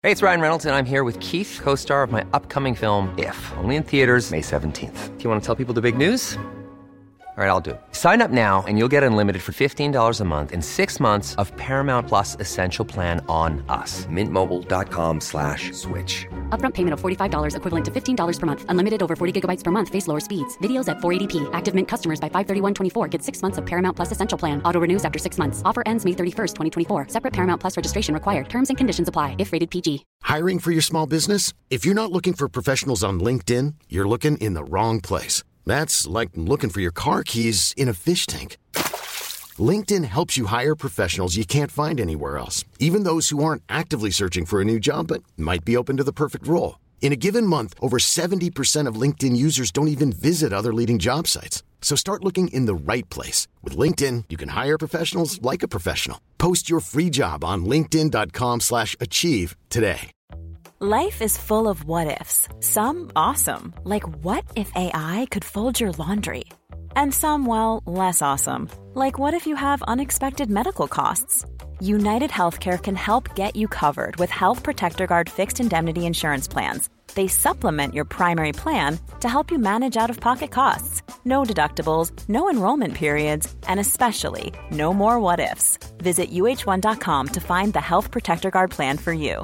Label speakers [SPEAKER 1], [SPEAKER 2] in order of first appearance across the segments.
[SPEAKER 1] Hey, it's Ryan Reynolds, and I'm here with Keith, co-star of my upcoming film, If, only in theaters May 17th. Do you want to tell people the big news? All right, I'll do it. Sign up now and you'll get unlimited for $15 a month and 6 months of Paramount Plus Essential Plan on us. MintMobile.com/switch.
[SPEAKER 2] Upfront payment of $45 equivalent to $15 per month. Unlimited over 40 gigabytes per month. Face lower speeds. Videos at 480p. Active Mint customers by 531.24 get 6 months of Paramount Plus Essential Plan. Auto renews after 6 months. Offer ends May 31st, 2024. Separate Paramount Plus registration required. Terms and conditions apply if rated PG.
[SPEAKER 3] Hiring for your small business? If you're not looking for professionals on LinkedIn, you're looking in the wrong place. That's like looking for your car keys in a fish tank. LinkedIn helps you hire professionals you can't find anywhere else, even those who aren't actively searching for a new job but might be open to the perfect role. In a given month, over 70% of LinkedIn users don't even visit other leading job sites. So start looking in the right place. With LinkedIn, you can hire professionals like a professional. Post your free job on linkedin.com/achieve today.
[SPEAKER 4] Life is full of what-ifs. Some awesome, like what if AI could fold your laundry? And some, well, less awesome, like what if you have unexpected medical costs? United Healthcare can help get you covered with Health Protector Guard fixed indemnity insurance plans. They supplement your primary plan to help you manage out-of-pocket costs. No deductibles, no enrollment periods, and especially no more what-ifs. Visit uh1.com to find the Health Protector Guard plan for you.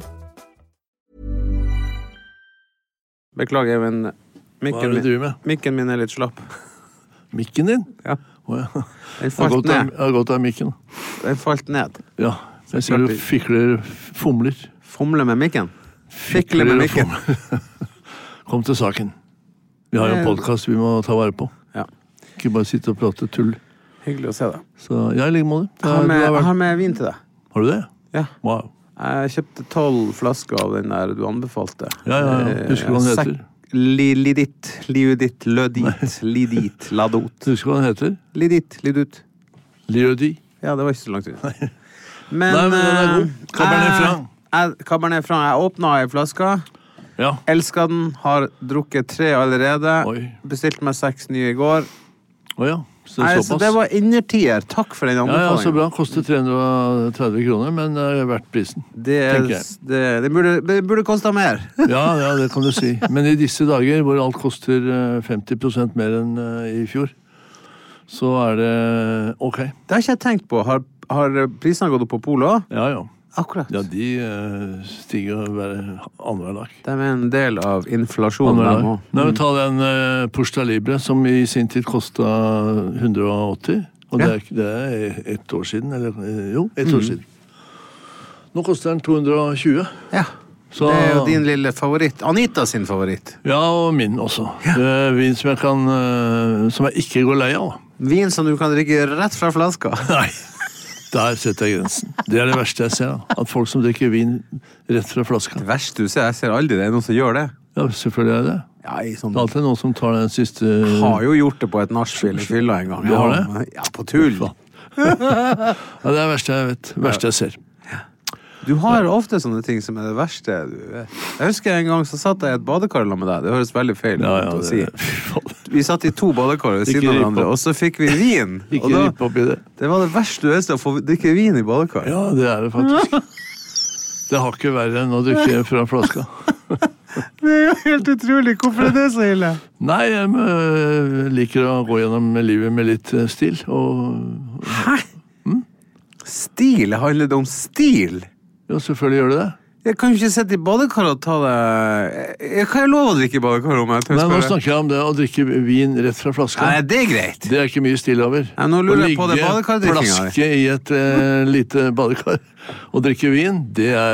[SPEAKER 5] Beklager, men mikken min litt slapp.
[SPEAKER 6] Mikken din?
[SPEAKER 5] Ja.
[SPEAKER 6] Ja.
[SPEAKER 5] Den falt ned.
[SPEAKER 6] Jeg har gått av mikken.
[SPEAKER 5] Den falt ned.
[SPEAKER 6] Ja, jeg ser du fikler, fomler.
[SPEAKER 5] Fomler med mikken? Fikler med mikken.
[SPEAKER 6] Kom til saken. Vi har jo en podcast vi må ta vare på.
[SPEAKER 5] Ja.
[SPEAKER 6] Ikke bare sitte og prate tull.
[SPEAKER 5] Hyggelig å se deg.
[SPEAKER 6] Så jeg ligger med det.
[SPEAKER 5] Jeg har med vin til deg.
[SPEAKER 6] Har du det?
[SPEAKER 5] Ja.
[SPEAKER 6] Wow.
[SPEAKER 5] Jeg kjøpte 12 flasker av den der du anbefalte.
[SPEAKER 6] Ja. Husker du hva den heter?
[SPEAKER 5] Lidit, Liudit, Lødit, Lidit, Ladot.
[SPEAKER 6] Husker du hva den heter?
[SPEAKER 5] Lidit, Lidut.
[SPEAKER 6] Liudi?
[SPEAKER 5] Ja, det var ikke så langt ut.
[SPEAKER 6] Men den er god. Cabernet Franc.
[SPEAKER 5] Cabernet Franc. Jeg åpnet en flaske.
[SPEAKER 6] Ja.
[SPEAKER 5] Elsket den. Har drukket 3 allerede.
[SPEAKER 6] Oi.
[SPEAKER 5] Bestilt meg 6 nye i går.
[SPEAKER 6] Åja. Så
[SPEAKER 5] det var innertier. Takk for den anbefalingen.
[SPEAKER 6] Ja, så bra. Koster 330 kroner, men det er verdt prisen.
[SPEAKER 5] Det burde koste mer.
[SPEAKER 6] ja, det kan du si. Men i disse dager, hvor alt koster 50% mer enn i fjor, så er det ok.
[SPEAKER 5] Det har ikke jeg tenkt på. Har prisene gått opp på Polo?
[SPEAKER 6] Ja.
[SPEAKER 5] Akkurat.
[SPEAKER 6] Ja, de stiger hver andre dag.
[SPEAKER 5] Det er en del av inflasjonen.
[SPEAKER 6] Nå vi tar den Porta Libre, som i sin tid kostet 180. Og det er 1 år siden, eller jo, 1 år siden. Nå koster den 220.
[SPEAKER 5] Ja, så, det er jo din lille favoritt. Anita sin favoritt.
[SPEAKER 6] Ja, og min også. Ja. Vin som jeg ikke går lei av.
[SPEAKER 5] Vin som du kan drikke rett fra flaska.
[SPEAKER 6] Nei. Der setter jeg grensen. Det er det verste jeg ser. At folk som drikker vin rett fra flaska.
[SPEAKER 5] Det verste du ser, jeg ser aldri det. Er noen som gjør det?
[SPEAKER 6] Ja, selvfølgelig er det.
[SPEAKER 5] Ja,
[SPEAKER 6] Det er alltid noen som tar den siste...
[SPEAKER 5] Har jo gjort det på et nachspiel i fylla en gang.
[SPEAKER 6] Du har det?
[SPEAKER 5] Ja, på tull.
[SPEAKER 6] Ja, det er det verste jeg vet. Det verste jeg ser.
[SPEAKER 5] Du har ofte sånne ting som er det verste. Jeg husker en gang så satt jeg i et badekar med deg. Det høres veldig feil ut å si. Vi satt i 2 badekar ved siden av hverandre, og så fikk vi vin.
[SPEAKER 6] Ikke ripp opp i det.
[SPEAKER 5] Det var det verste du visste, å få drikke vin i badekar.
[SPEAKER 6] Ja, det er det faktisk. Det har ikke verre enn å drikke fra flaska.
[SPEAKER 5] Det er jo helt utrolig. Hvorfor er det så ille?
[SPEAKER 6] Nei, jeg liker å gå gjennom livet med litt stil.
[SPEAKER 5] Hæ? Stil? Handler det om stil?
[SPEAKER 6] Ja, selvfølgelig gjør det det.
[SPEAKER 5] Jeg kan jo ikke sitte i badekar og ta det... Jeg kan jo lov å drikke i badekar om jeg tør spørre.
[SPEAKER 6] Nei, nå snakker jeg om det å drikke vin rett fra flaska.
[SPEAKER 5] Nei, det er greit.
[SPEAKER 6] Det er ikke mye stil over.
[SPEAKER 5] Nei, nå lurer jeg på det badekardrikkinga.
[SPEAKER 6] Å ligge flaske i et lite badekar og drikke vin, det er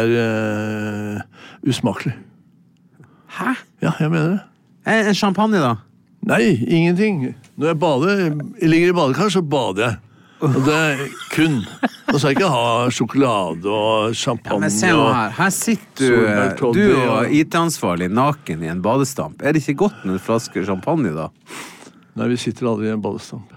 [SPEAKER 6] usmakelig.
[SPEAKER 5] Hæ?
[SPEAKER 6] Ja, jeg mener det.
[SPEAKER 5] En champagne da?
[SPEAKER 6] Nei, ingenting. Når jeg ligger i badekar, så bader jeg. Og det er kun. Og så ikke ha sjokolade og champagne.
[SPEAKER 5] Ja, men se nå her sitter du og IT-ansvarlig naken i en badestamp. Er det ikke godt med en flaske champagne da?
[SPEAKER 6] Nei, vi sitter aldri i en badestamp.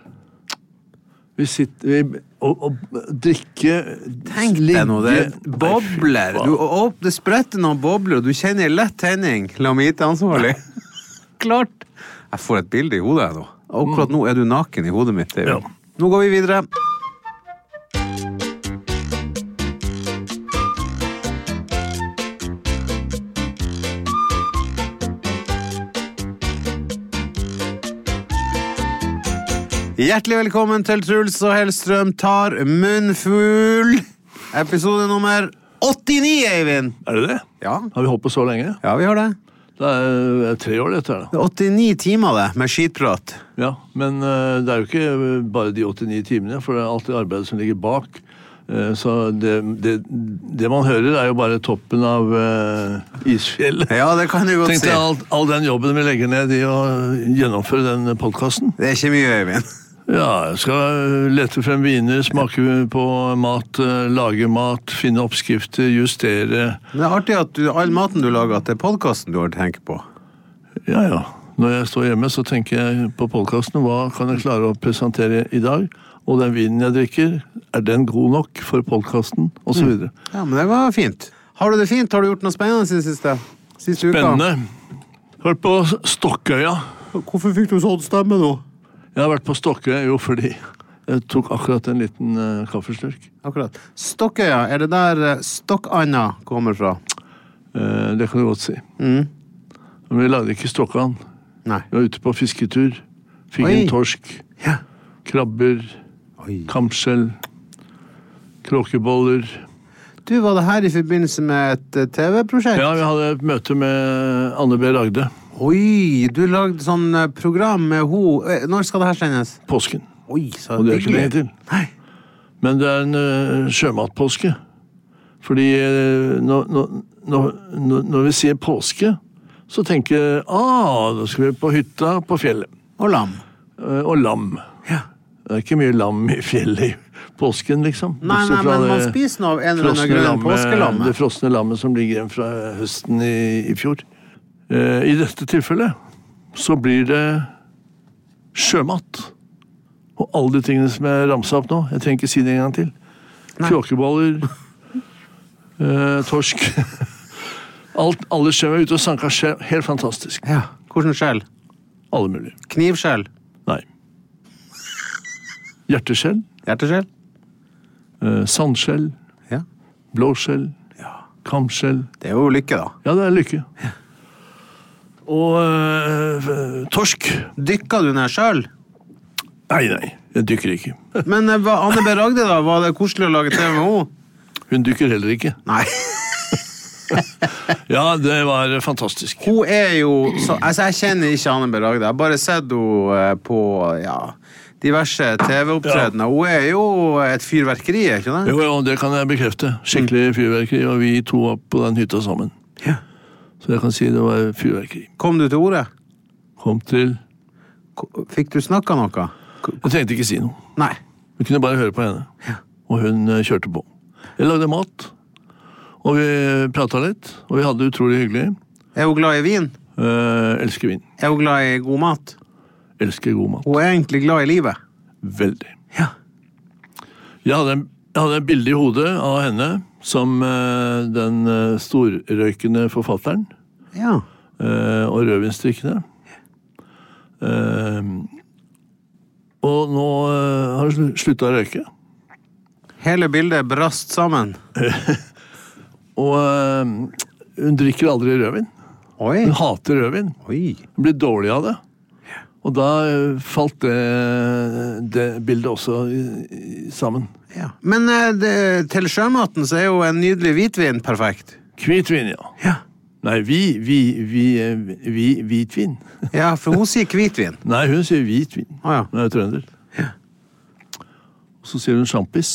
[SPEAKER 6] Vi sitter og drikker.
[SPEAKER 5] Tenk deg nå, det bobler. Det spretter noen bobler, og du kjenner lett tenning. La meg IT-ansvarlig. Klart. Jeg får et bilde i hodet nå. Akkurat nå er du naken i hodet mitt. Ja. Nå går vi videre. Hjertelig velkommen til Truls og Hellstrøm tar munnfull. Episode nummer 89, Eivind.
[SPEAKER 6] Er det det?
[SPEAKER 5] Ja.
[SPEAKER 6] Har vi holdt på så lenge?
[SPEAKER 5] Ja, vi har det.
[SPEAKER 6] Det er 3 år dette her da.
[SPEAKER 5] Det er 89 timer det, med skitprat.
[SPEAKER 6] Ja, men det er jo ikke bare de 89 timene, for det er alltid arbeidet som ligger bak. Så det man hører er jo bare toppen av isfjellet.
[SPEAKER 5] Ja, det kan du godt si.
[SPEAKER 6] Tenk deg all den jobben vi legger ned i å gjennomføre den podcasten.
[SPEAKER 5] Det er ikke mye, Eivind.
[SPEAKER 6] Ja, jeg skal lete frem viner, smake på mat, lage mat, finne oppskrifter, justere.
[SPEAKER 5] Det er artig at all maten du lager, at det er podcasten du har tenkt på.
[SPEAKER 6] Ja. Når jeg står hjemme, så tenker jeg på podcasten, hva kan jeg klare å presentere i dag? Og den vinen jeg drikker, er den god nok for podcasten? Og så videre.
[SPEAKER 5] Ja, men det var fint. Har du det fint? Har du gjort noe spennende siste uka?
[SPEAKER 6] Spennende. Hørt på Stokkøya.
[SPEAKER 5] Hvorfor fikk du sånn stemme nå?
[SPEAKER 6] Jeg har vært på Stokkøya, jo, fordi jeg tok akkurat en liten kaffeslurk.
[SPEAKER 5] Akkurat. Stokkøya, er det der Stokkanda kommer fra?
[SPEAKER 6] Det kan du godt si. Men vi lagde ikke Stokkan.
[SPEAKER 5] Nei.
[SPEAKER 6] Vi var ute på fisketur. Fikk en torsk.
[SPEAKER 5] Ja.
[SPEAKER 6] Krabber. Kamskjell. Kråkeboller.
[SPEAKER 5] Du, var det her i forbindelse med et TV-prosjekt?
[SPEAKER 6] Ja, vi hadde et møte med Anne B. Ragde.
[SPEAKER 5] Oi, du lagde sånn program med ho. Når skal det her sendes?
[SPEAKER 6] Påsken.
[SPEAKER 5] Oi, så
[SPEAKER 6] Og det er ikke lenge til.
[SPEAKER 5] Nei.
[SPEAKER 6] Men det er en sjømatpåske. Fordi når vi sier påske, så tenker jeg, da skal vi på hytta på fjellet.
[SPEAKER 5] Og lam.
[SPEAKER 6] Og lam.
[SPEAKER 5] Ja.
[SPEAKER 6] Det er ikke mye lam i fjellet i påsken, liksom.
[SPEAKER 5] Nei, men man spiser noe av en eller annen grunn påskelammet.
[SPEAKER 6] Det frosne lammet som ligger igjen fra høsten i fjor. I dette tilfellet så blir det sjømat. Og alle de tingene som jeg ramset opp nå, jeg trenger ikke si det en gang til. Kråkeboller, torsk. Alle skjell er ute og sanka skjell. Helt fantastisk.
[SPEAKER 5] Ja, hvordan skjell?
[SPEAKER 6] Alle mulige.
[SPEAKER 5] Knivskjell?
[SPEAKER 6] Nei. Hjerteskjell.
[SPEAKER 5] Hjerteskjell?
[SPEAKER 6] Sandskjell.
[SPEAKER 5] Ja.
[SPEAKER 6] Blåskjell.
[SPEAKER 5] Ja.
[SPEAKER 6] Kamskjell.
[SPEAKER 5] Det er jo lykke, da.
[SPEAKER 6] Ja, det er lykke. Ja. Og torsk.
[SPEAKER 5] Dykka du ned selv?
[SPEAKER 6] Nei, jeg dykker ikke.
[SPEAKER 5] Men Anne B. Ragde da, var det koselig å lage TV med henne?
[SPEAKER 6] Hun dykker heller ikke.
[SPEAKER 5] Nei.
[SPEAKER 6] Ja, det var fantastisk.
[SPEAKER 5] Hun er jo, jeg kjenner ikke Anne B. Ragde, jeg har bare sett henne på, diverse TV-opptredener. Ja. Hun er jo et fyrverkeri, ikke det?
[SPEAKER 6] Jo, det kan jeg bekrefte. Skikkelig fyrverkeri, og vi to var på den hytta sammen.
[SPEAKER 5] Ja.
[SPEAKER 6] Så jeg kan si det var fyrverkeri.
[SPEAKER 5] Kom du til ordet?
[SPEAKER 6] Kom til.
[SPEAKER 5] Fikk du snakket noe?
[SPEAKER 6] Jeg trengte ikke si noe.
[SPEAKER 5] Nei.
[SPEAKER 6] Vi kunne bare høre på henne.
[SPEAKER 5] Ja.
[SPEAKER 6] Og hun kjørte på. Jeg lagde mat, og vi pratet litt, og vi hadde utrolig hyggelig.
[SPEAKER 5] Er hun glad i vin?
[SPEAKER 6] Elsker vin.
[SPEAKER 5] Er hun glad i god mat?
[SPEAKER 6] Elsker god mat.
[SPEAKER 5] Hun er egentlig glad i livet?
[SPEAKER 6] Veldig.
[SPEAKER 5] Ja.
[SPEAKER 6] Jeg hadde et bilde i hodet av henne som den storrøykende forfatteren.
[SPEAKER 5] Ja.
[SPEAKER 6] Og rødvinstrikkene. Og nå har hun sluttet å røyke.
[SPEAKER 5] Hele bildet brast sammen.
[SPEAKER 6] Og hun drikker aldri rødvin.
[SPEAKER 5] Oi.
[SPEAKER 6] Hun hater rødvin.
[SPEAKER 5] Oi.
[SPEAKER 6] Hun blir dårlig av det. Og da falt det bildet også sammen.
[SPEAKER 5] Ja. Men til sjømaten så er jo en nydelig hvitvin perfekt.
[SPEAKER 6] Hvitvin, ja.
[SPEAKER 5] Ja.
[SPEAKER 6] Nei, hvitvin.
[SPEAKER 5] Ja, for hun sier hvitvin.
[SPEAKER 6] Nei, hun sier hvitvin.
[SPEAKER 5] Ja.
[SPEAKER 6] Hun er trønder.
[SPEAKER 5] Ja.
[SPEAKER 6] Og så sier hun sjampis.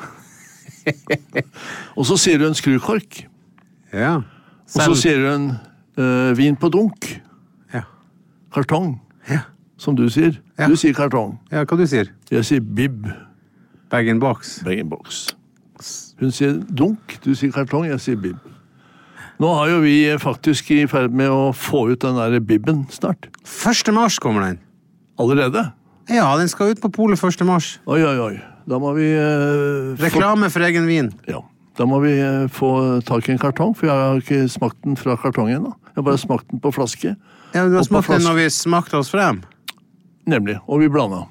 [SPEAKER 6] Og så sier hun skrukork.
[SPEAKER 5] Ja.
[SPEAKER 6] Og så sier hun vin på dunk.
[SPEAKER 5] Ja.
[SPEAKER 6] Kartong.
[SPEAKER 5] Ja.
[SPEAKER 6] Som du sier.
[SPEAKER 5] Ja.
[SPEAKER 6] Du sier kartong.
[SPEAKER 5] Ja, hva du sier?
[SPEAKER 6] Jeg sier bib.
[SPEAKER 5] Bag in box.
[SPEAKER 6] Bag in box. Hun sier dunk, du sier kartong, jeg sier bib. Nå har jo vi faktisk i ferd med å få ut den der bibben snart.
[SPEAKER 5] 1. mars kommer den.
[SPEAKER 6] Allerede?
[SPEAKER 5] Ja, den skal ut på polet 1. mars.
[SPEAKER 6] Oi. Da må vi...
[SPEAKER 5] Reklame for egen vin.
[SPEAKER 6] Ja, da må vi få tak i en kartong, for jeg har ikke smakt den fra kartongen da. Jeg har bare smakt den på flaske.
[SPEAKER 5] Ja, du har smakt den når vi smakte oss frem.
[SPEAKER 6] Nemlig, og vi blander.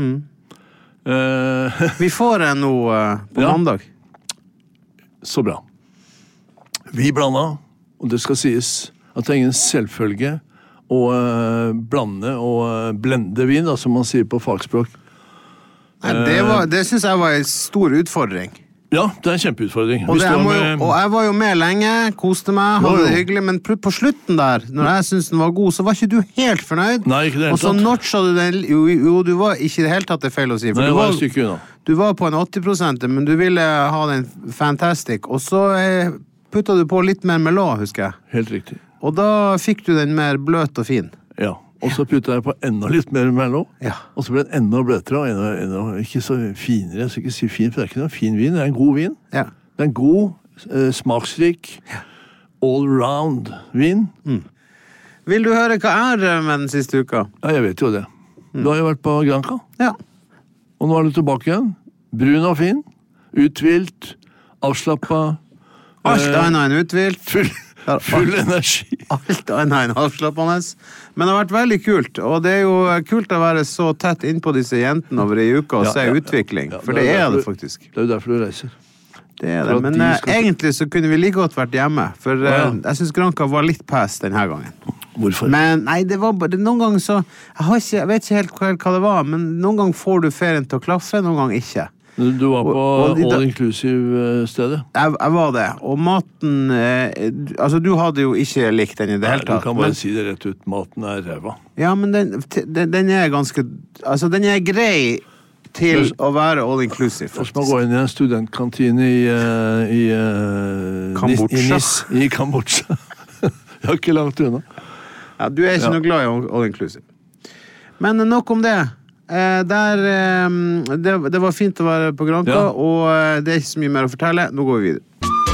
[SPEAKER 5] Vi får en nå på mandag.
[SPEAKER 6] Så bra. Vi blander, og det skal sies at det er ingen selvfølge å blande og blende vin, da, som man sier på fagspråk.
[SPEAKER 5] Det synes jeg var en stor utfordring.
[SPEAKER 6] Ja, det en kjempeutfordring.
[SPEAKER 5] Og jeg var jo med lenge, koste meg, hadde det hyggelig, men på slutten der, når jeg synes den var god, så var ikke du helt fornøyd.
[SPEAKER 6] Nei, ikke det helt tatt.
[SPEAKER 5] Og så notcha du den, jo, du var ikke det helt tatt det feil å si.
[SPEAKER 6] Nei, det var et stykke unna.
[SPEAKER 5] Du var på en 80%, men du ville ha den fantastic, og så puttet du på litt mer melå, husker jeg.
[SPEAKER 6] Helt riktig.
[SPEAKER 5] Og da fikk du den mer bløt og fin.
[SPEAKER 6] Ja. Og så puttet jeg på enda litt mer Merlot, og så ble den enda bløtere og enda ikke så finere. Jeg skal ikke si fin, for det er ikke noen fin vin, det er en god vin. Ja. Det er en god, smaksrik, all-round vin.
[SPEAKER 5] Vil du høre hva med den siste uka?
[SPEAKER 6] Ja, jeg vet jo det. Du har jo vært på Granca.
[SPEAKER 5] Ja.
[SPEAKER 6] Og nå er du tilbake igjen. Brun og fin, uthvilt, avslappet.
[SPEAKER 5] Alt annet enn uthvilt.
[SPEAKER 6] Full energi.
[SPEAKER 5] Alt annet enn avslappende. Men det har vært veldig kult, og det er jo kult å være så tett inn på disse jentene over i uka og se utvikling, for det er det faktisk.
[SPEAKER 6] Det er jo derfor du reiser.
[SPEAKER 5] Det er det, men egentlig så kunne vi like godt vært hjemme, for jeg synes Granca var litt pass denne gangen.
[SPEAKER 6] Hvorfor?
[SPEAKER 5] Men nei, det var bare, noen ganger så, jeg vet ikke helt hva det var, men noen ganger får du ferien til å klaffe, noen ganger ikke.
[SPEAKER 6] Du var på all-inclusive-stedet?
[SPEAKER 5] Jeg var det, og maten altså du hadde jo ikke likt den i det hele tatt.
[SPEAKER 6] Du kan bare si det rett ut, maten ræva.
[SPEAKER 5] Ja, men den ganske, altså den grei til å være all-inclusive.
[SPEAKER 6] Først må gå inn i en studentkantine i
[SPEAKER 5] Kambodsja.
[SPEAKER 6] I Kambodsja. Jeg har ikke langt unna.
[SPEAKER 5] Ja, du ikke noe glad i all-inclusive. Men nok om det. Det var fint å være på Granca, og det ikke så mye mer å fortelle. Nå går vi videre.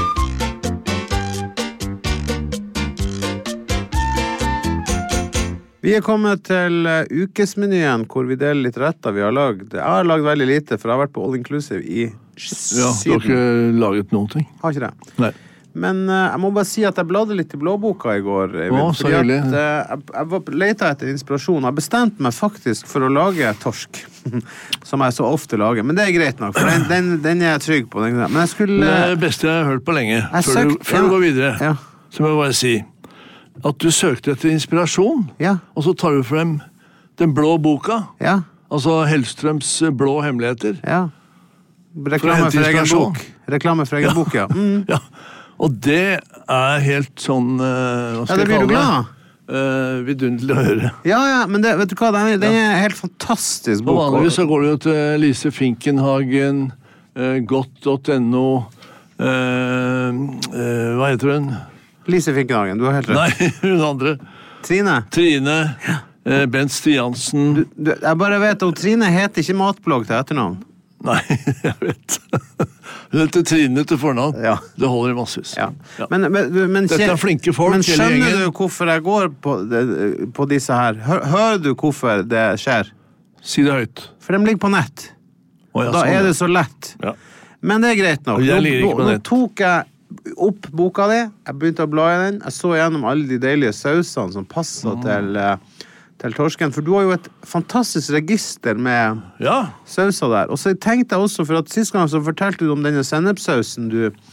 [SPEAKER 5] Vi kommet til ukesmenyen, hvor vi deler litt retter vi har laget. Jeg har laget veldig lite, for jeg har vært på All Inclusive i Syden.
[SPEAKER 6] Ja, du har ikke laget noen ting.
[SPEAKER 5] Har ikke det.
[SPEAKER 6] Nei.
[SPEAKER 5] Men jeg må bare si at jeg bladde litt i blåboka i går.
[SPEAKER 6] Så hyggelig.
[SPEAKER 5] Jeg letet etter inspirasjon. Jeg bestemte meg faktisk for å lage torsk, som jeg så ofte lager. Men det greit nok, for den jeg trygg på. Men jeg skulle...
[SPEAKER 6] Det beste jeg har hørt på lenge. Før du går videre, så må jeg bare si at du søkte etter inspirasjon, og så tar du frem den blå boka. Altså Hellstrøms blå hemmeligheter.
[SPEAKER 5] Reklame for egen bok. Reklame for egen bok,
[SPEAKER 6] ja. Og det helt sånn, hva skal jeg kalle det? Det blir du glad? Vidunderlig å høre.
[SPEAKER 5] Ja, men vet du hva, den helt fantastisk bok.
[SPEAKER 6] Og vanligvis så går du jo til Lise Finkenhagen, godt.no, hva heter hun?
[SPEAKER 5] Lise Finkenhagen, du har helt rett.
[SPEAKER 6] Nei, hun andre. Trine, Bent Stiansen.
[SPEAKER 5] Jeg bare vet, og Trine heter ikke Matblogg til etternavn.
[SPEAKER 6] Nei, jeg vet. Hun heter Trine til fornavn. Det holder i massevis.
[SPEAKER 5] Men
[SPEAKER 6] dette flinke folk.
[SPEAKER 5] Men skjønner du hvorfor jeg går på disse her? Hører du hvorfor det skjer?
[SPEAKER 6] Si det høyt.
[SPEAKER 5] For de ligger på nett. Da er det så lett. Men det greit nok. Nå tok jeg opp boka di, jeg begynte å bla i den, jeg så gjennom alle de deilige sausene som passet til torsken, for du har jo et fantastisk register med sauser der. Og så tenkte jeg også, for at sist gang så fortalte du om denne sennepsausen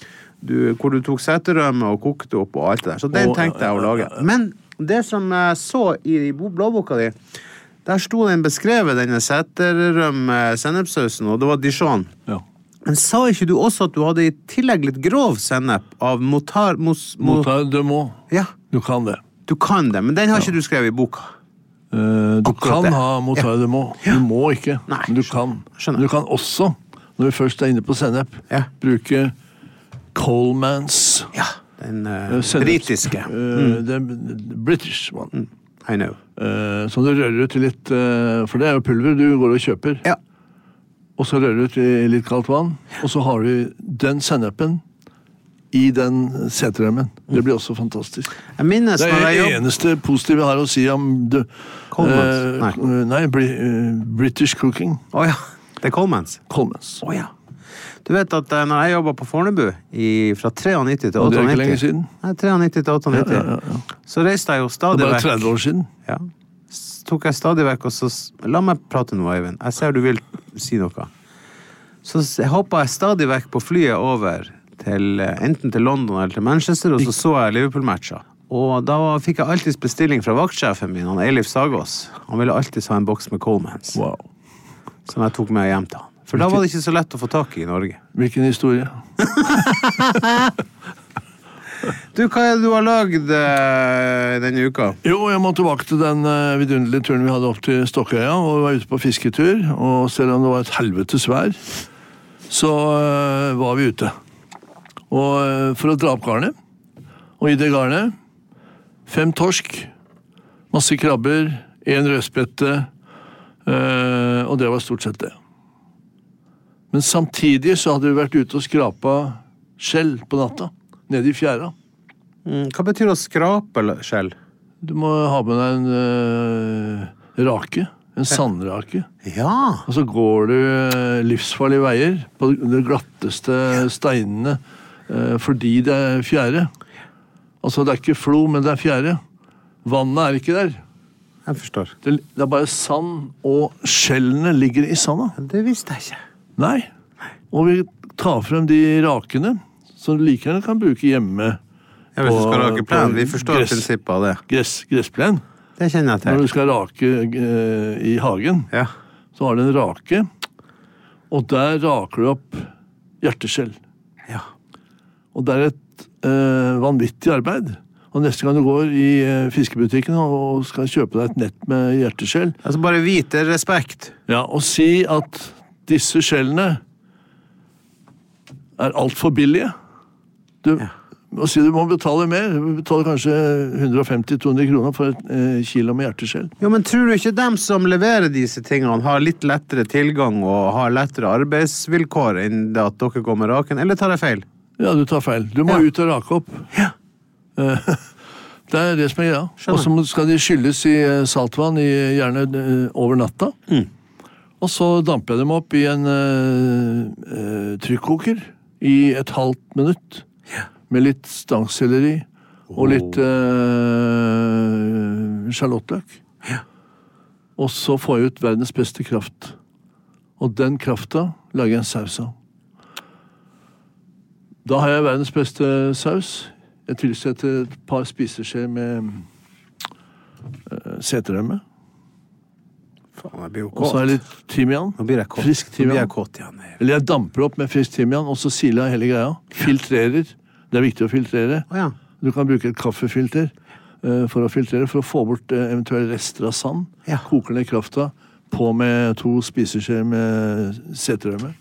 [SPEAKER 5] hvor du tok seterømme og kokte opp og alt det der. Så den tenkte jeg å lage. Men det som jeg så i blåboka di, der sto den beskrevet, denne seterømme sennepsausen, og det var Dijon. Men sa ikke du også at du hadde i tillegg litt grov sennep av Motard
[SPEAKER 6] de Meaux?
[SPEAKER 5] Ja.
[SPEAKER 6] Du kan det.
[SPEAKER 5] Du kan det, men den har ikke du skrevet i boka.
[SPEAKER 6] Du kan ha Motard de Meaux. Du må ikke, men du kan. Du kan også, når vi først er inne på sennep, bruke Coleman's. Ja,
[SPEAKER 5] den britiske.
[SPEAKER 6] Den British one.
[SPEAKER 5] I know.
[SPEAKER 6] Som du rører ut i litt, for det er jo pulver du går og kjøper. Ja. Og så rører du ut i litt kaldt vann, og så har du den sennepen i den seterømmen. Det blir også fantastisk. Det det eneste positive jeg har å si om
[SPEAKER 5] Coleman's?
[SPEAKER 6] Nei, British cooking.
[SPEAKER 5] Åja, det Coleman's?
[SPEAKER 6] Coleman's.
[SPEAKER 5] Åja. Du vet at når jeg jobbet på Fornebu fra 93 til 98...
[SPEAKER 6] Og det er ikke lenge siden?
[SPEAKER 5] Nei, 93 til 98. Så reiste jeg jo stadig vekk.
[SPEAKER 6] Det er bare 30 år siden?
[SPEAKER 5] Ja. Tok jeg stadig vekk, og så la meg prate nå, Eivind. Jeg ser du vil si noe. Så hoppet jeg stadig vekk på flyet over enten til London eller til Manchester, og så jeg Liverpool-matcher. Og da fikk jeg alltid bestilling fra vaktsjefen min, han Eilif Sagås. Han ville alltid ha en boks med Coleman's.
[SPEAKER 6] Wow.
[SPEAKER 5] som jeg tok med hjem til han. For da var det ikke så lett å få tak I Norge.
[SPEAKER 6] Hvilken historie?
[SPEAKER 5] Du, hva det du har laget denne uka?
[SPEAKER 6] Jo, jeg må tilbake til den vidunderlige turen vi hadde opp til Stokkøya, og vi var ute på fisketur, og selv om det var et helvetes vær, så var vi ute. Og for å dra opp garnet, og I det garnet, 5 torsk, masse krabber, 1 rødspette, og det var stort sett det. Men samtidig så hadde vi vært ute og skrapet skjell på natta, nede I fjæra.
[SPEAKER 5] Hva betyr å skrape skjell?
[SPEAKER 6] Du må ha med deg en rake, en sandrake.
[SPEAKER 5] Ja.
[SPEAKER 6] Og så går du livsfarlige veier på de glatteste steinene fordi det fjære. Altså det ikke flo, men det fjære. Vannet ikke der.
[SPEAKER 5] Jeg forstår.
[SPEAKER 6] Det bare sand, og skjellene ligger I sanda.
[SPEAKER 5] Det visste jeg ikke.
[SPEAKER 6] Nei. Og vi tar frem de rakene, som du like gjerne kan bruke hjemme.
[SPEAKER 5] Ja, hvis du skal rake plen, vi forstår prinsippet av det.
[SPEAKER 6] Gressplen.
[SPEAKER 5] Det kjenner jeg til.
[SPEAKER 6] Når du skal rake I hagen,
[SPEAKER 5] ja.
[SPEAKER 6] Så har du en rake, og der raker du opp hjerteskjell.
[SPEAKER 5] Ja.
[SPEAKER 6] Og det et vanvittig arbeid. Og neste gang du går I fiskebutikken og skal kjøpe deg et nett med hjerteskjell.
[SPEAKER 5] Altså bare vite respekt.
[SPEAKER 6] Ja, og si at disse skjellene alt for billige. Og si du må betale mer. Du betaler kanskje 150-200 kroner for et kilo med hjerteskjell.
[SPEAKER 5] Jo, men tror du ikke dem som leverer disse tingene har litt lettere tilgang og har lettere arbeidsvilkår enn det at dere går med raken? Eller tar jeg feil?
[SPEAKER 6] Ja, du tar feil. Du må ut og rake opp.
[SPEAKER 5] Ja.
[SPEAKER 6] Det det som greia. Og så skal de skylles I saltvann, gjerne over natta. Og så damper jeg dem opp I en trykkoker I et halvt minutt. Med litt stangselleri og litt charlotteløk.
[SPEAKER 5] Ja.
[SPEAKER 6] Og så får jeg ut verdens beste kraft. Og den krafta lager jeg en saus av. Da har jeg verdens beste saus. Jeg tilsetter et par spiseskjeer med seterømme.
[SPEAKER 5] Faen, jeg blir jo kåt.
[SPEAKER 6] Og så har jeg litt timian.
[SPEAKER 5] Nå blir jeg kåt.
[SPEAKER 6] Frisk timian.
[SPEAKER 5] Nå blir jeg kåt igjen.
[SPEAKER 6] Eller jeg damper opp med frisk timian, og så siler jeg hele greia. Filtrerer. Det viktig å filtrere.
[SPEAKER 5] Ja.
[SPEAKER 6] Du kan bruke et kaffefilter for å filtrere, for å få bort eventuelle rester av sand.
[SPEAKER 5] Ja.
[SPEAKER 6] Koker ned krafta på med 2 spiseskjeer med seterømme.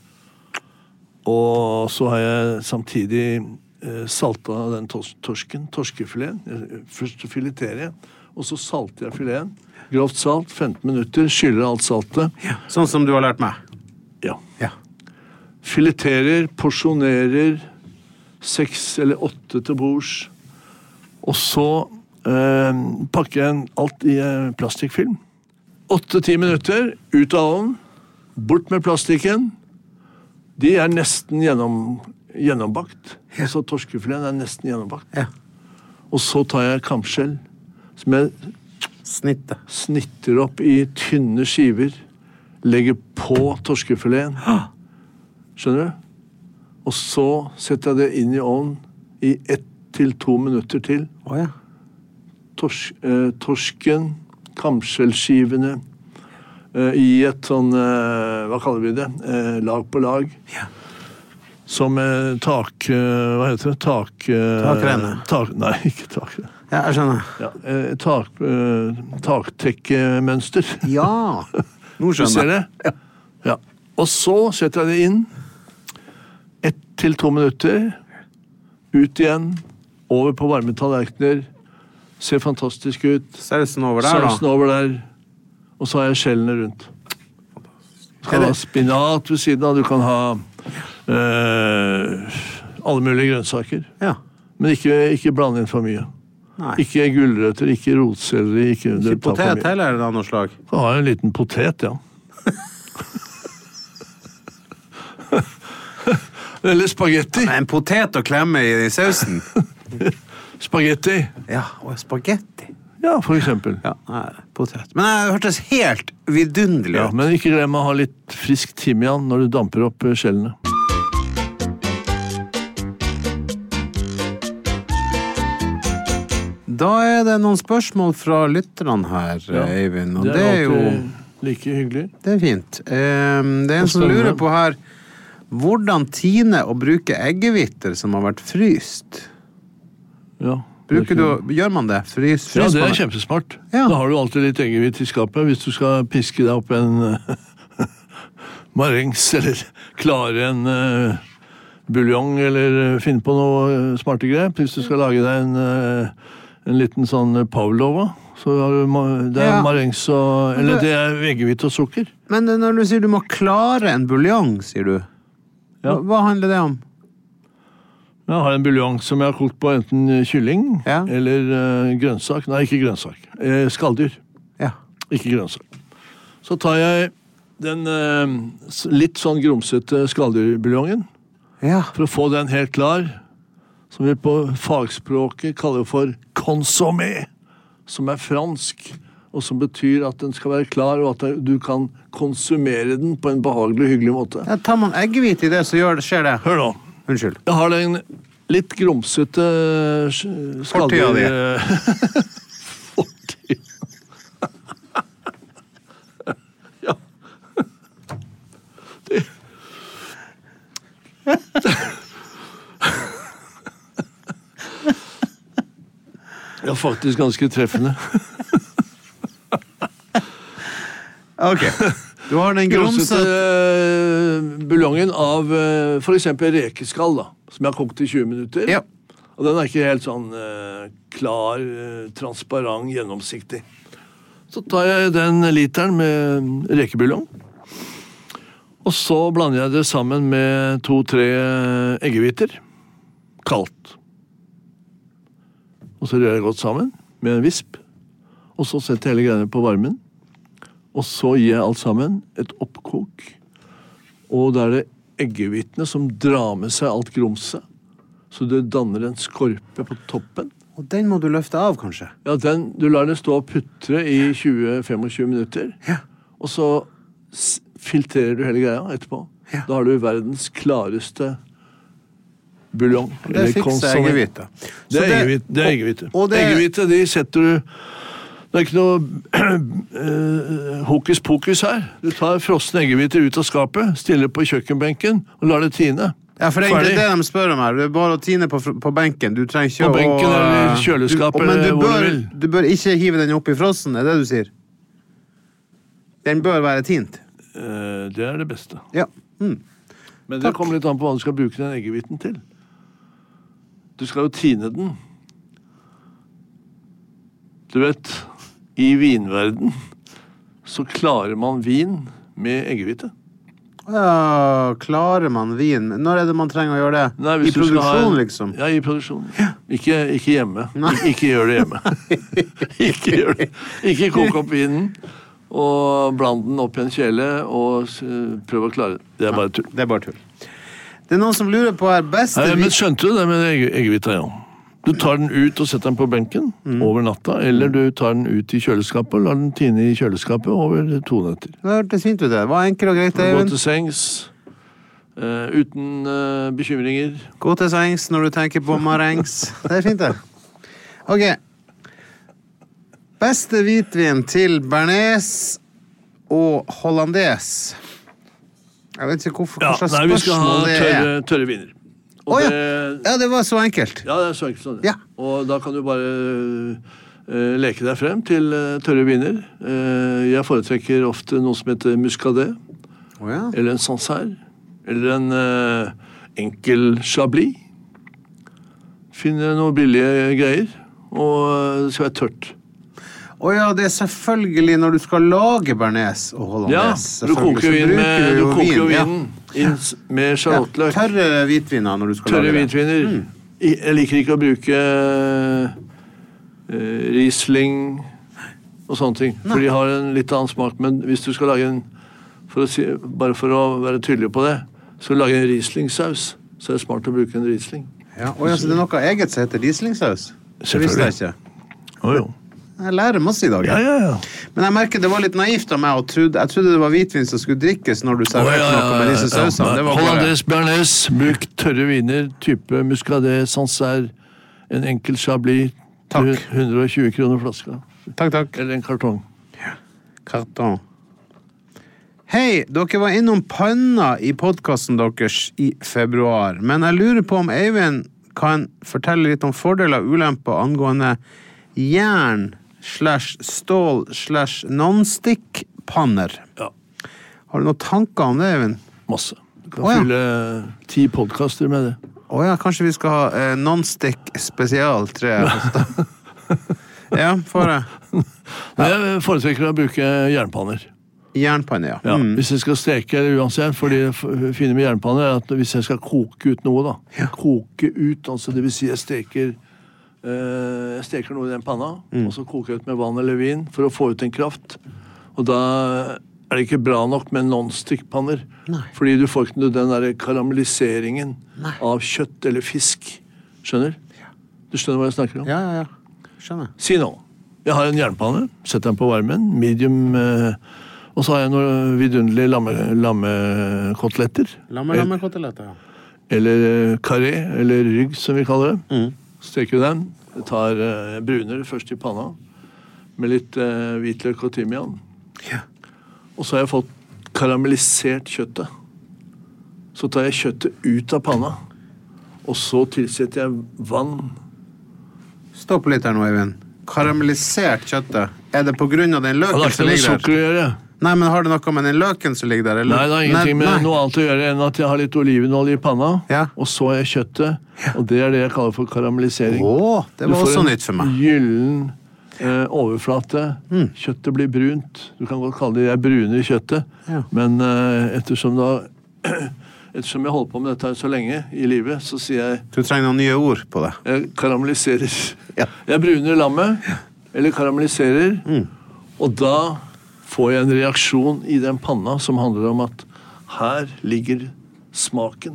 [SPEAKER 6] Og så har jeg samtidig saltet den torskefileten. Først fileterer jeg, og så salter jeg fileten. Grovt salt, 15 minutter, skyller alt saltet.
[SPEAKER 5] Ja. Sånn som du har lært meg.
[SPEAKER 6] Ja.
[SPEAKER 5] Ja.
[SPEAKER 6] Fileterer, porsjonerer, 6 eller 8 til bords. Og så pakker jeg alt I plastikkfilm. 8-10 minutter, ut av ovnen, bort med plastikken. De nesten gjennombakt. Ja. Så torskefileten nesten gjennombakt.
[SPEAKER 5] Ja.
[SPEAKER 6] Og så tar jeg kamskjell, som jeg snitter opp I tynne skiver, legger på torskefileten. Skjønner du? Og så setter jeg det inn I ovnen I 1-2 minutter til.
[SPEAKER 5] Ja.
[SPEAKER 6] Torsken, kamskjellskivene, I et sånn, hva kaller vi det? Lag på lag.
[SPEAKER 5] Ja.
[SPEAKER 6] Som hva heter det?
[SPEAKER 5] Takrenne.
[SPEAKER 6] Nei, ikke takrenne.
[SPEAKER 5] Ja, jeg skjønner.
[SPEAKER 6] Ja, taktekkemønster.
[SPEAKER 5] Ja, nå skjønner jeg.
[SPEAKER 6] Du ser det?
[SPEAKER 5] Ja.
[SPEAKER 6] Ja. Og så setter jeg det inn 1-2 minutter, ut igjen, over på varme tallerkener, ser fantastisk ut.
[SPEAKER 5] Sausen over der da?
[SPEAKER 6] Sausen over der, og så har jeg skjellene rundt. Du kan ha spinat ved siden av, du kan ha alle mulige grønnsaker.
[SPEAKER 5] Ja.
[SPEAKER 6] Men ikke blande inn for mye.
[SPEAKER 5] Nei.
[SPEAKER 6] Ikke gulrøtter, ikke rotselleri, ikke
[SPEAKER 5] potet heller er det noe slag?
[SPEAKER 6] Så har jeg en liten potet, ja. Eller spagetti.
[SPEAKER 5] En potet å klemme I sausen?
[SPEAKER 6] Spagetti.
[SPEAKER 5] Ja, og spagetti.
[SPEAKER 6] Ja, for eksempel.
[SPEAKER 5] Ja, potet. Men det hørtes helt vidunderlig ut.
[SPEAKER 6] Ja, men ikke glem å ha litt frisk timian når du damper opp skjellene.
[SPEAKER 5] Da det noen spørsmål fra lytterne her, Eivind, og det jo...
[SPEAKER 6] Like hyggelig.
[SPEAKER 5] Det fint. Det en som lurer på her, hvordan tine og bruke eggehviter som har vært fryst?
[SPEAKER 6] Ja.
[SPEAKER 5] Gjør man det?
[SPEAKER 6] Ja, det kjempesmart. Ja. Da har du alltid litt eggehvit i skapet hvis du skal piske deg opp en marengs, eller klare en buljong, eller finne på noe smarte grep. Hvis du skal lage deg en liten sånn pavlova, så det er marengs og, eller det er eggehvit og sukker.
[SPEAKER 5] Men når du sier du må klare en buljong, sier du, hva handler det om?
[SPEAKER 6] Jeg har en buljong som jeg har kokt på enten kylling eller grønnsak. Nei, ikke grønnsak. Skalldyr. Ja. Ikke grønnsak. Så tar jeg den litt sånn grumsete skalldyrbuljongien for å få den helt klar, som vi på fagspråket kaller for consommé, som er fransk, og som betyr at den skal være klar, og at du kan konsumere den på en behagelig og hyggelig måte. Ja, tar man eggehvit i det, så skjer det. Hør nå. Unnskyld. Jeg har den litt grumsete skalldyr... Fortid. Ja. Det... Ja, faktisk ganske treffende. Ok. Du har den grumsete buljongen av for eksempel rekeskall, da, som jeg har kokt i 20 minutter. Ja. Og den er ikke helt sånn klar, transparent, gjennomsiktig. Så tar jeg den literen med rekebuljong, og så blander jeg det sammen med 2-3 eggehviter, kaldt. Og så rører jeg godt sammen med en visp, og så setter jeg hele greiene på varmen. Og så gir jeg alt sammen et oppkok, og da er det eggehvitene som drar med seg alt grumset, så det danner en skorpe på toppen. Og den må du løfte av, kanskje? Ja, du lar den stå og putre i 20-25 minutter, og så filtrerer du hele greia etterpå. Ja. Da har du verdens klareste buljong. Det fikser eggehvite. Det er eggehvite. Eggehvite, de setter du... Det er ikke noe hokus pokus her. Du tar frosne eggehviter ut av skapet, stiller på kjøkkenbenken og lar det tine. Ja, for det er egentlig det de spør om her. Det er bare å tine på benken. Du trenger ikke på benken eller kjøleskapet. Men du bør ikke hive den opp i frossen, er det du sier? Den bør være tint. Det er det beste. Ja. Men det kommer litt an på hva du skal bruke den eggehviten til. Du skal jo tine den. Du vet... I vinverden så klarer man vin med eggehvite. Ja, klarer man vin? Når er det man trenger å gjøre det? Nei, I produksjon, liksom? Ja, i produksjon. Ja. Ikke hjemme. Ikke gjør det hjemme. Ikke gjør det. Ikke kok opp vinen og bland den opp i en kjele og prøv å klare det. Det er bare tull. Det er bare tull. Det er noen som lurer på beste... Nei, men skjønte du det med eggehvita, ja? Du tar den ut og setter den på benken over natta, eller du tar den ut i kjøleskapet og lar den tine i kjøleskapet over 2 netter. Det hørtes fint ut det. Det var enkelt og greit, Eivind. Gå til sengs, uten bekymringer. Gå til sengs når du tenker på marengs. Det er fint det. Ok. Beste hvitvin til Bernays og hollandes. Jeg vet ikke hva slags spørsmål det er. Nei, vi skal ha tørre viner. Ja, det var så enkelt. Ja, det er så enkelt sånn. Ja. Og da kan du bare leke deg frem til tørre viner. Jeg foretrekker ofte noe som heter muscadet, eller en sancerre, eller en enkel chablis. Finne noen billige greier, og det skal være tørt. Ja, det er selvfølgelig når du skal lage Bernays og hollandes. Ja, du koker jo vinen inn med charlotteløk. Ja, tørre hvitviner når du skal lage det. Tørre hvitviner. Jeg liker ikke å bruke Riesling og sånne ting, for de har en litt annen smak, men hvis du skal lage en, bare for å være tydelig på det, så lage en Riesling-saus, så er det smart å bruke en Riesling. Ja, så det er noe eget som heter Riesling-saus? Selvfølgelig. Det visste jeg ikke. Jo. Jeg lærer masse i dag. Ja. Men jeg merker det var litt naivt av meg, og jeg trodde det var hvitvin som skulle drikkes når du serverte noe med disse sausene. Hollandes, Bernays, bruk tørre viner, type muscadet, sancerre, en enkel chablis, 120 kroner flaska. Takk. Eller en kartong. Ja, kartong.
[SPEAKER 5] Hei, dere var innom panna i podcasten deres i februar, men jeg lurer på om Eivind kan fortelle litt om fordeler og ulemper angående jern/stål/non-stick-panner.
[SPEAKER 6] Ja.
[SPEAKER 5] Har du noen tanker om det, Eivind?
[SPEAKER 6] Masse. Du kan fylle 10 podcaster med det.
[SPEAKER 5] Kanskje vi skal ha non-stick spesial 3. Ja, får jeg.
[SPEAKER 6] Jeg foretrekker å bruke jernpanner.
[SPEAKER 5] Jernpanne, ja.
[SPEAKER 6] Hvis jeg skal steke, eller uansett, for det fine med jernpanner er at hvis jeg skal koke ut noe da, koke ut, altså det vil si jeg steker noe i den panna, og så koker jeg ut med vann eller vin for å få ut en kraft, og da er det ikke bra nok med non-stick-panner, fordi du får ikke den der karamelliseringen av kjøtt eller fisk. Skjønner? Du skjønner hva jeg snakker om?
[SPEAKER 5] Ja. Skjønner.
[SPEAKER 6] Si nå. Jeg har en jernpanne, setter den på varmen, medium, og så har jeg noen vidunderlige lammekoteletter.
[SPEAKER 5] Lammekoteletter, ja.
[SPEAKER 6] Eller karé, eller rygg, som vi kaller det. Steker den. Jeg tar bruner først i panna, med litt hvitløk og timian.
[SPEAKER 5] Ja.
[SPEAKER 6] Og så har jeg fått karamellisert kjøttet. Så tar jeg kjøttet ut av panna, og så tilsetter jeg vann.
[SPEAKER 5] Stopp litt her nå, Eivind. Karamellisert kjøttet. Er det på grunn av den løken som ligger der?
[SPEAKER 6] Det har ikke noe sukker å gjøre.
[SPEAKER 5] Nei, men har det noe med den løken som ligger der? Eller?
[SPEAKER 6] Nei, det har ingenting med noe annet å gjøre enn at jeg har litt olivenolje i panna, og så er kjøttet, og det er det jeg kaller for karamellisering.
[SPEAKER 5] Det var også nytt for meg.
[SPEAKER 6] Du får en gyllen overflate. Kjøttet blir brunt. Du kan godt kalle det bruner i kjøttet, men ettersom jeg holder på med dette så lenge i livet, så sier jeg...
[SPEAKER 5] Du trenger noen nye ord på det.
[SPEAKER 6] Jeg karamelliserer. Jeg bruner lammet, eller karamelliserer, og da får jeg en reaksjon i den panna som handler om at her ligger smaken.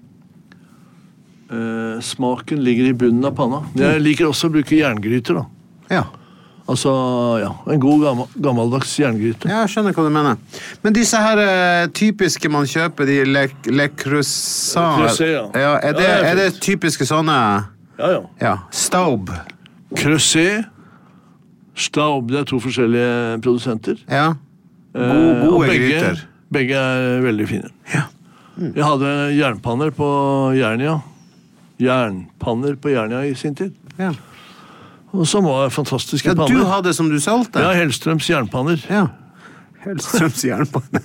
[SPEAKER 6] Smaken ligger i bunnen av panna. Jeg liker også å bruke jerngryter da.
[SPEAKER 5] Ja.
[SPEAKER 6] Altså, en god gammeldags jerngryte.
[SPEAKER 5] Ja, jeg skjønner hva du mener. Men disse her typiske man kjøper, de Le Creuset, er det typiske sånne? Ja. Staub.
[SPEAKER 6] Creuset, Staub, det er 2 forskjellige produsenter.
[SPEAKER 5] Ja. Gode gryter.
[SPEAKER 6] Begge er veldig fine.
[SPEAKER 5] Ja.
[SPEAKER 6] Jeg hadde jernpanner på Jernia. I sin tid. Ja. Og som var fantastiske panner.
[SPEAKER 5] Du hadde som du solgte?
[SPEAKER 6] Ja, Hellstrøms jernpanner.
[SPEAKER 5] Ja, Hellstrøms jernpanner.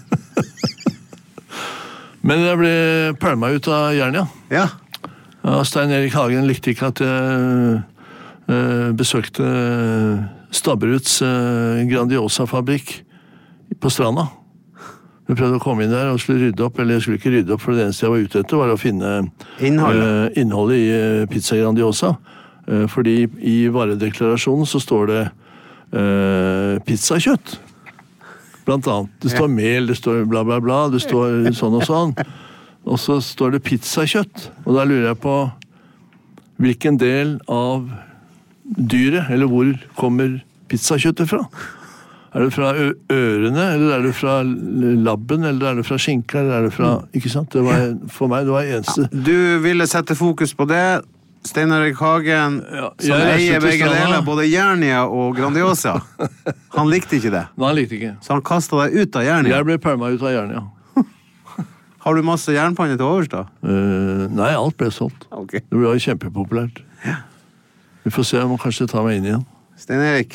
[SPEAKER 6] Men jeg ble pælma ut av Jernia.
[SPEAKER 5] Ja.
[SPEAKER 6] Stein Erik Hagen likte ikke at jeg besøkte Stabberuts Grandiosa-fabrikk på Stranda. Jeg prøvde å komme inn der og skulle rydde opp, eller jeg skulle ikke rydde opp, for det eneste jeg var ute etter var å finne innholdet i pizza Grandiosa. Fordi i varedeklarasjonen så står det pizzakjøtt. Blant annet. Det står mel, det står bla bla bla, det står sånn og sånn. Og så står det pizzakjøtt. Og da lurer jeg på hvilken del av dyret, eller hvor kommer pizzakjøttet fra? Er det fra ørene, eller er det fra labben, eller er det fra skinka, eller er det fra... Ikke sant? For meg, det var eneste...
[SPEAKER 5] Du ville sette fokus på det... Stein Erik Hagen, som eier begge deler, både Jernia og Grandiosa. Han likte ikke det.
[SPEAKER 6] Nei, han likte ikke.
[SPEAKER 5] Så han kastet deg ut av Jernia?
[SPEAKER 6] Jeg ble pælma ut av Jernia.
[SPEAKER 5] Har du masse jernpanne til overs da?
[SPEAKER 6] Nei, alt ble solgt.
[SPEAKER 5] Okay.
[SPEAKER 6] Det ble jo kjempepopulært. Ja. Vi får se om han kanskje tar meg inn igjen.
[SPEAKER 5] Stein Erik.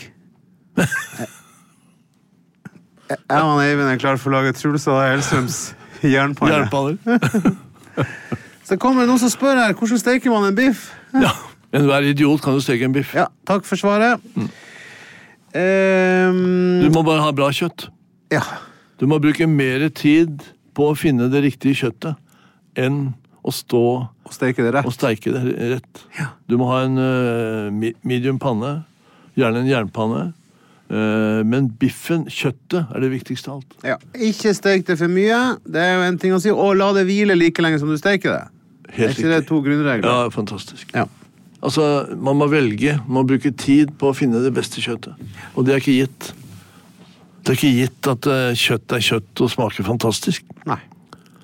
[SPEAKER 5] Jeg og Eivind er klar for å lage Truls og Hellstrøms jernpanne. Så kommer det noen som spør her, hvordan steker man en biff?
[SPEAKER 6] Ja, enhver idiot kan jo steke en biff.
[SPEAKER 5] Ja, takk for svaret.
[SPEAKER 6] Du må bare ha bra kjøtt.
[SPEAKER 5] Ja.
[SPEAKER 6] Du må bruke mer tid på å finne det riktige kjøttet enn å stå
[SPEAKER 5] og steike det rett.
[SPEAKER 6] Ja. Du må ha en medium panne, gjerne en jernpanne, men biffen, kjøttet, er det viktigste av alt.
[SPEAKER 5] Ja, ikke stek det for mye, det er jo en ting å si, og la det hvile like lenge som du steker det.
[SPEAKER 6] Helt
[SPEAKER 5] er ikke det 2 grunnregler?
[SPEAKER 6] Ja, fantastisk.
[SPEAKER 5] Ja.
[SPEAKER 6] Altså, man må velge, man må bruke tid på å finne det beste kjøttet. Og det er ikke gitt. Det er ikke gitt at kjøtt er kjøtt og smaker fantastisk.
[SPEAKER 5] Nei.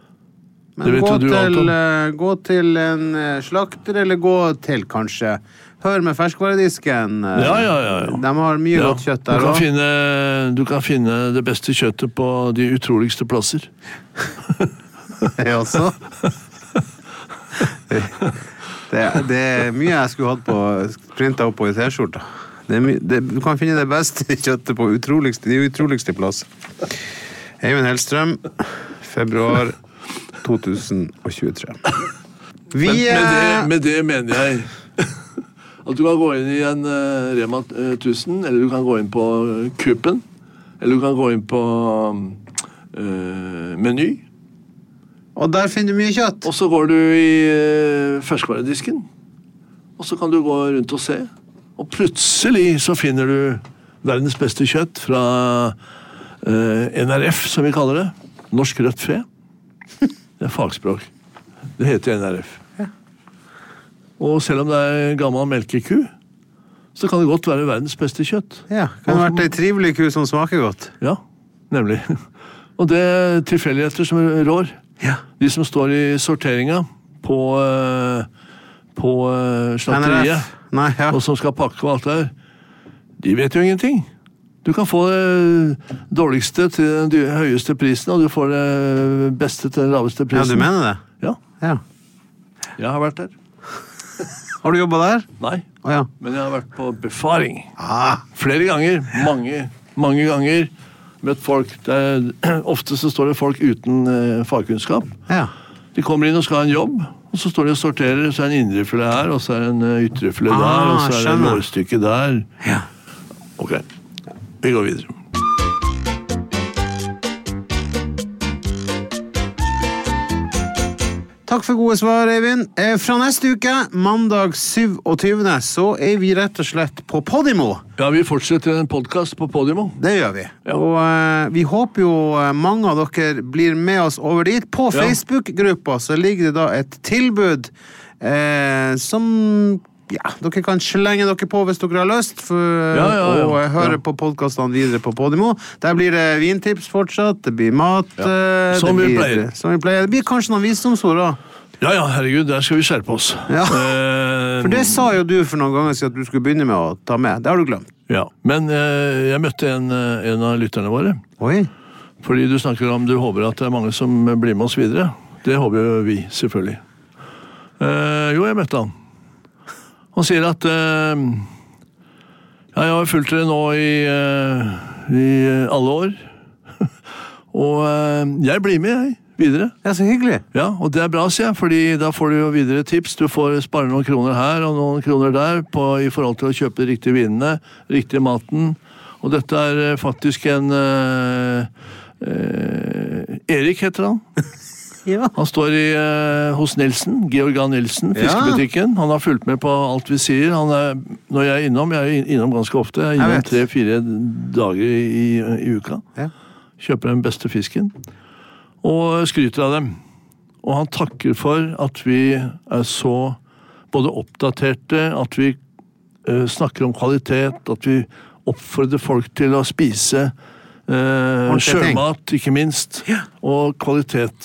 [SPEAKER 5] Men gå til en slakter, eller gå til kanskje Hør med ferskvaredisken.
[SPEAKER 6] Ja.
[SPEAKER 5] De har mye godt kjøtt der også.
[SPEAKER 6] Du kan finne det beste kjøttet på de utroligste plasser.
[SPEAKER 5] Jeg også. Det mye jeg skulle hatt på printet opp på i t-skjorta. Du kan finne det beste kjøttet på de utroligste plasser. Eivind Hellstrøm, februar 2023.
[SPEAKER 6] Med det mener jeg at du kan gå inn i en Rema 1000, eller du kan gå inn på Coop-en, eller du kan gå inn på Meny.
[SPEAKER 5] Og der finner du mye kjøtt.
[SPEAKER 6] Og så går du i ferskvaredisken, og så kan du gå rundt og se. Og plutselig så finner du verdens beste kjøtt fra NRF, som vi kaller det. Norsk rødt fe. Det er fagspråk. Det heter NRF. Og selv om det er gammel melkeku, så kan det godt være verdens beste kjøtt.
[SPEAKER 5] Ja, kan det ha vært en trivelig ku som smaker godt.
[SPEAKER 6] Ja, nemlig. Og det er tilfeldigheter som rår.
[SPEAKER 5] Ja.
[SPEAKER 6] De som står i sorteringa på slakteriet, og som skal pakke og alt der, de vet jo ingenting. Du kan få det dårligste til den høyeste prisen, og du får det beste til den laveste prisen.
[SPEAKER 5] Ja, du mener det?
[SPEAKER 6] Ja. Jeg har vært der.
[SPEAKER 5] Har du jobbet der?
[SPEAKER 6] Nei,
[SPEAKER 5] ja.
[SPEAKER 6] Men jeg har vært på befaring. Flere ganger, mange ganger, møtt folk. Ofte så står det folk uten fagkunnskap.
[SPEAKER 5] Ja.
[SPEAKER 6] De kommer inn og skal ha en jobb, og så står de og sorterer, så er det en indrefilet her, og så er det en ytrefilet der, og så er det en lårstykke der.
[SPEAKER 5] Ja.
[SPEAKER 6] Ok, vi går videre.
[SPEAKER 5] Takk for gode svar, Eivind. Fra neste uke, mandag 27., så er vi rett og slett på Podimo.
[SPEAKER 6] Ja, vi fortsetter en podcast på Podimo.
[SPEAKER 5] Det gjør vi.
[SPEAKER 6] Ja.
[SPEAKER 5] Og vi håper jo mange av dere blir med oss over dit. På Facebook-gruppa så ligger det da et tilbud som dere kan slenge dere på hvis dere har lyst og høre på podcastene videre på Podimo. Der blir det vintips fortsatt, det blir mat,
[SPEAKER 6] som vi pleier.
[SPEAKER 5] Det blir kanskje noen visdomsord da.
[SPEAKER 6] Ja, herregud, der skal vi skjerpe oss.
[SPEAKER 5] Ja. For det sa jo du for noen ganger siden at du skulle begynne med å ta med. Det har du glemt.
[SPEAKER 6] Ja, men jeg møtte en av lytterne våre.
[SPEAKER 5] Oi.
[SPEAKER 6] Fordi du snakker om du håper at det er mange som blir med oss videre. Det håper jo vi, selvfølgelig. Jo, jeg møtte han. Han sier at jeg har fulgt dere nå i alle år, og jeg blir med, videre.
[SPEAKER 5] Ja, så hyggelig.
[SPEAKER 6] Ja, og det er bra, sier jeg, fordi da får du jo videre tips. Du får spare noen kroner her og noen kroner der i forhold til å kjøpe de riktige vinene, riktige maten. Og dette er faktisk en Erik heter han.
[SPEAKER 5] Ja.
[SPEAKER 6] Han står hos Nilsen, Georg A. Nilsen, fiskebutikken. Han har fulgt med på alt vi sier. Når jeg er innom ganske ofte. Jeg er innom 3-4 dager i uka. Ja. Kjøper den beste fisken. Og skryter av dem. Og han takker for at vi er så både oppdaterte, at vi snakker om kvalitet, at vi oppfordrer folk til å spise sjømat, ikke minst, og kvalitets...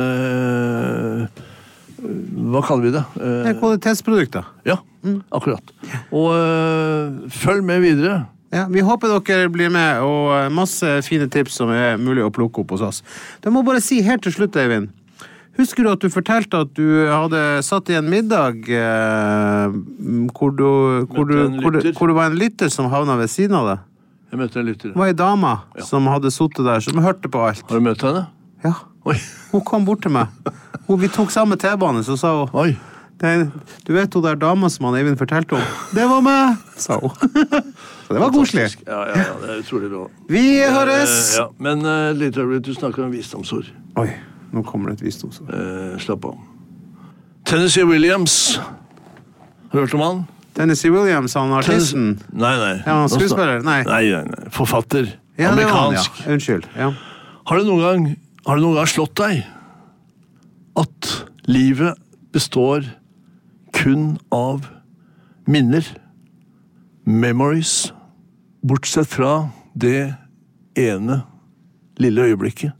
[SPEAKER 6] hva kaller vi det?
[SPEAKER 5] Kvalitetsprodukter.
[SPEAKER 6] Ja, akkurat. Og følg med videre.
[SPEAKER 5] Ja, vi håper dere blir med, og masse fine tips som er mulig å plukke opp hos oss. Jeg må bare si helt til slutt, Eivind. Husker du at du fortalte at du hadde satt i en middag hvor det var en lytter som havnet ved siden av deg?
[SPEAKER 6] Jeg møtte en lytter.
[SPEAKER 5] Det var en dame som hadde suttet der, som hørte på alt.
[SPEAKER 6] Har du møtt henne?
[SPEAKER 5] Ja.
[SPEAKER 6] Oi.
[SPEAKER 5] Hun kom bort til meg. Vi tok samme T-bane, så sa hun,
[SPEAKER 6] oi.
[SPEAKER 5] Du vet hun der dama som han Eivind fortalte om? Det var meg, sa hun. Så det var koselig.
[SPEAKER 6] Ja, det er utrolig bra.
[SPEAKER 5] Vi høres!
[SPEAKER 6] Ja, men litt øyeblikk, du snakker om visdomsord.
[SPEAKER 5] Oi, nå kommer det et visdomsord.
[SPEAKER 6] Slapp av. Tennessee Williams. Har du hørt om han?
[SPEAKER 5] Tennessee Williams, han artisten?
[SPEAKER 6] Nei.
[SPEAKER 5] Ja, han skuespiller? Nei.
[SPEAKER 6] Nei. Forfatter.
[SPEAKER 5] Ja,
[SPEAKER 6] amerikansk.
[SPEAKER 5] Det var han, ja. Unnskyld. Ja.
[SPEAKER 6] Har det noen gang slått deg at livet består kun av minner, memories, bortsett fra det ene lille øyeblikket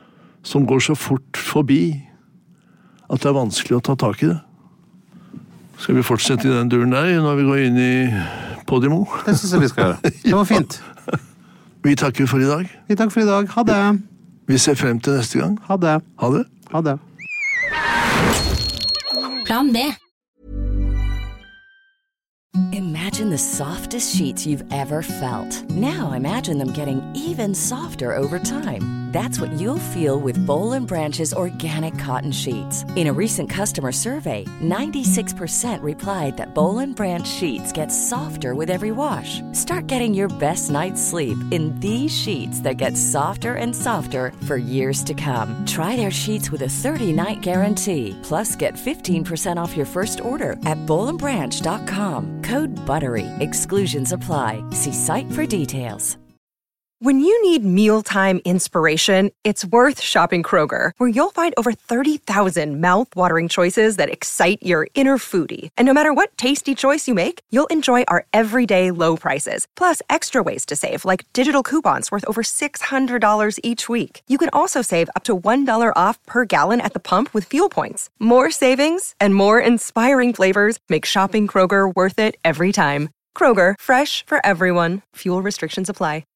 [SPEAKER 6] som går så fort forbi at det er vanskelig å ta tak i det? Skal vi fortsette I den duren der, når vi går inn I Podimo?
[SPEAKER 5] Det synes jeg vi skal gjøre. Det var fint.
[SPEAKER 6] Vi takker for I dag.
[SPEAKER 5] Vi takker for I dag. Ha det.
[SPEAKER 6] Vi ser frem til neste gang.
[SPEAKER 5] Ha det.
[SPEAKER 6] Ha det.
[SPEAKER 5] Ha det.
[SPEAKER 7] Plan B.
[SPEAKER 8] Imagine the softest sheets you've ever felt. Now imagine them getting even softer over time. That's what you'll feel with Boll & Branch's organic cotton sheets. In a recent customer survey, 96% replied that Boll & Branch sheets get softer with every wash. Start getting your best night's sleep in these sheets that get softer and softer for years to come. Try their sheets with a 30-night guarantee. Plus, get 15% off your first order at bollandbranch.com. Code BUTTERY. Exclusions apply. See site for details.
[SPEAKER 9] When you need mealtime inspiration, it's worth shopping Kroger, where you'll find over 30,000 mouth-watering choices that excite your inner foodie. And no matter what tasty choice you make, you'll enjoy our everyday low prices, plus extra ways to save, like digital coupons worth over $600 each week. You can also save up to $1 off per gallon at the pump with fuel points. More savings and more inspiring flavors make shopping Kroger worth it every time. Kroger, fresh for everyone. Fuel restrictions apply.